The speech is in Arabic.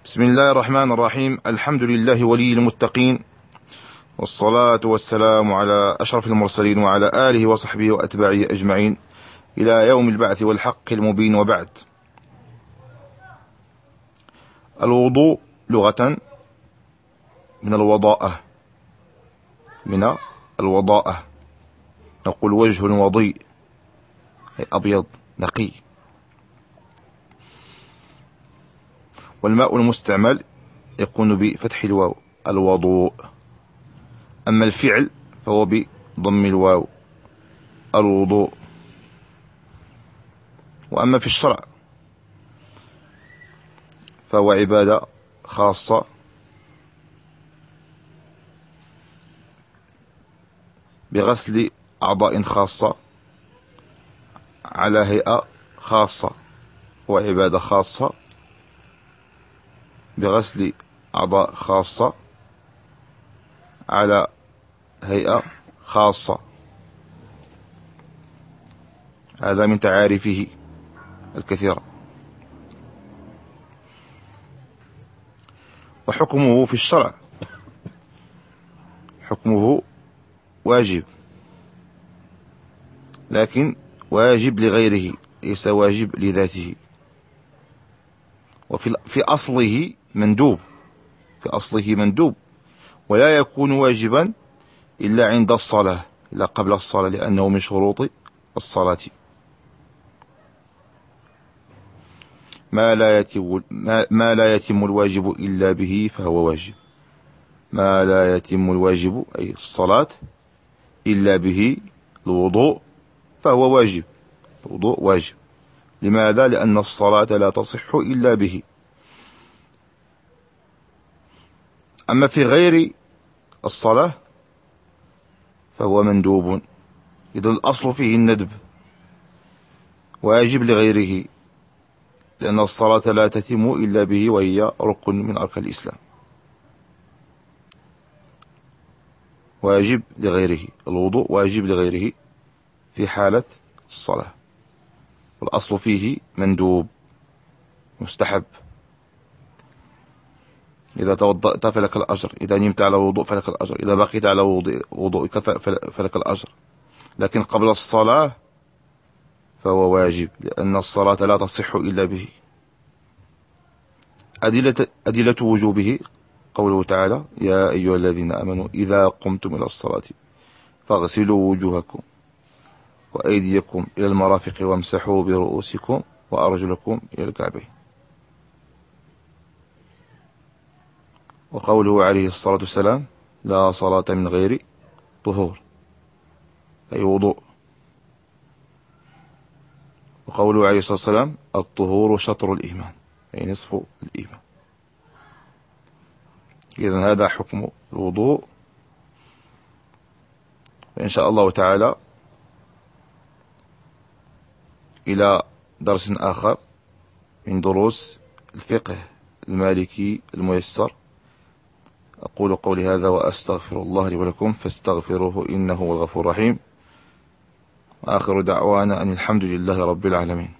بسم الله الرحمن الرحيم. الحمد لله ولي المتقين، والصلاة والسلام على أشرف المرسلين وعلى آله وصحبه وأتباعه أجمعين إلى يوم البعث والحق المبين. وبعد. الوضوء لغة من الوضاءة، نقول وجه وضيء، أي أبيض نقي. والماء المستعمل يكون بفتح الواو، الوضوء. أما الفعل فهو بضم الواو، الوضوء. وأما في الشرع فهو عبادة خاصة بغسل أعضاء خاصة على هيئة خاصة، وعبادة خاصة بغسل أعضاء خاصة على هيئة خاصة. هذا من تعاريفه الكثيرة. وحكمه في الشرع حكمه واجب، لكن واجب لغيره، ليس واجب لذاته. وفي أصله مندوب، ولا يكون واجبا إلا عند الصلاة، إلا قبل الصلاة، لأنه من شروط الصلاة. ما لا يتم الواجب إلا به فهو واجب. ما لا يتم الواجب أي الصلاة إلا به، الوضوء، فهو واجب. الوضوء واجب. لماذا؟ لأن الصلاة لا تصح إلا به. أما في غير الصلاة فهو مندوب. إذن الأصل فيه الندب، واجب لغيره، لأن الصلاة لا تتم إلا به، وهي ركن من أركان الإسلام. واجب لغيره، الوضوء واجب لغيره في حالة الصلاة، والأصل فيه مندوب مستحب. إذا توضأت فلك الأجر، إذا نمت على وضوء فلك الأجر، إذا بقيت على وضوءك فلك الأجر. لكن قبل الصلاة فهو واجب، لأن الصلاة لا تصح إلا به. أدلة وجوبه قوله تعالى: يا أيها الذين آمنوا إذا قمتم إلى الصلاة فاغسلوا وجوهكم وأيديكم إلى المرافق وامسحوا برؤوسكم وأرجلكم إلى الكعبين. وقوله عليه الصلاة والسلام: لا صلاة من غير طهور، أي وضوء. وقوله عليه الصلاة والسلام: الطهور شطر الإيمان، أي نصف الإيمان. إذن هذا حكم الوضوء. وإن شاء الله تعالى إلى درس آخر من دروس الفقه المالكي الميسر. أقول قولي هذا وأستغفر الله لي ولكم، فاستغفروه إنه هو الغفور الرحيم. وآخر دعوانا أن الحمد لله رب العالمين.